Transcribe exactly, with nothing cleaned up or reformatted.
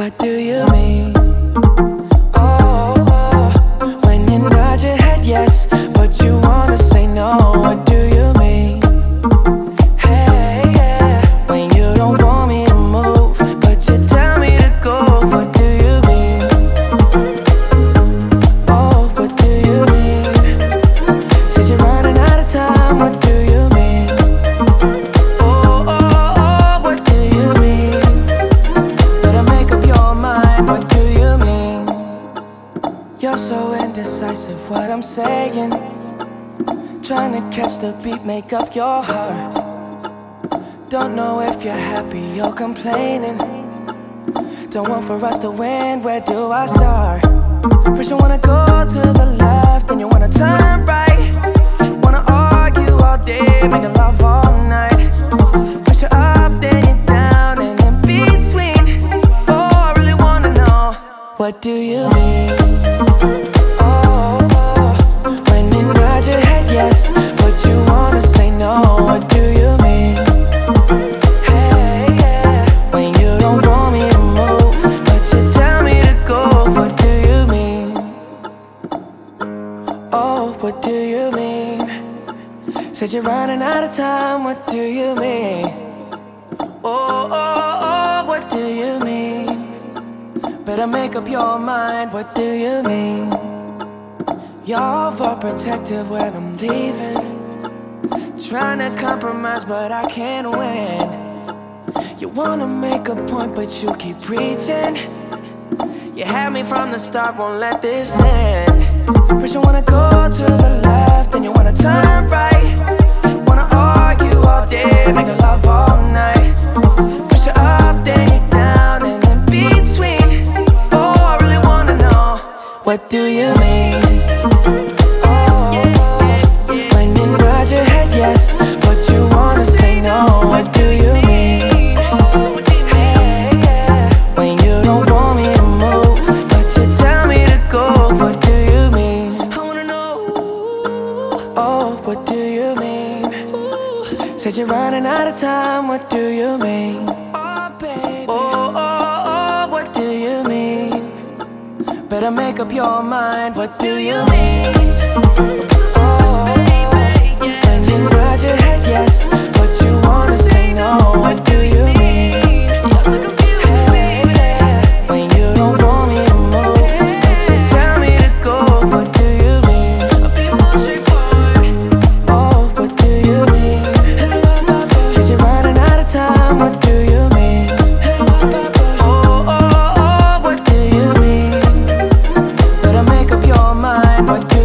What do you mean? Oh, oh, when you nod your head yes, but you wanna say no. What do you mean? Hey, yeah, when you don't want me to move, but you tell me to go. What do you mean? Oh, what do you mean? Said you're running out of time. What do you mean? Oh, oh, oh, what do you mean? Better make up your mind. What do you mean? You're so indecisive, what I'm saying. Trying to catch the beat, make up your heart. Don't know if you're happy or complaining. Don't want for us to win, where do I start? First you wanna go to the left, then you wanna turn right. Wanna argue all day, making love all night. First you're up, then you're down, and in between. Oh, I really wanna know, what do you mean? Oh, oh, when you nod your head yes, but you wanna say no. What do you mean? Hey, yeah, when you don't want me to move, but you tell me to go. What do you mean? Oh, what do you mean? Said you're running out of time. What do you mean? Oh, oh, oh, what do you mean? Better make up your mind. What do you mean? You're overprotective when I'm leaving. Trying to compromise, but I can't win. You wanna make a point, but you keep preaching. You had me from the start, won't let this end. First you wanna go to the left, then you wanna turn right. Wanna argue all day, making love all night. First you're up, then you're down, and in between. Oh, I really wanna know, what do you mean? Oh, when you nod your head yes, but you wanna say no. What do you mean? Hey, yeah, when you don't want me to move, but you tell me to go. What do you mean? I wanna know. Oh, what do you mean? Said you're running out of time. What do you mean? Oh, baby. Oh, oh, oh, what do you mean? Better make up your mind. What do you mean? Oh, when you nod your head yes, but you wanna say no. What do you mean? Hey, yeah, when you don't want me to move, but you tell me to go. What do you mean? Oh, what do you mean? Said you're running out of time. What do you mean? Oh, oh, oh, what do you mean? Better make up your mind. What do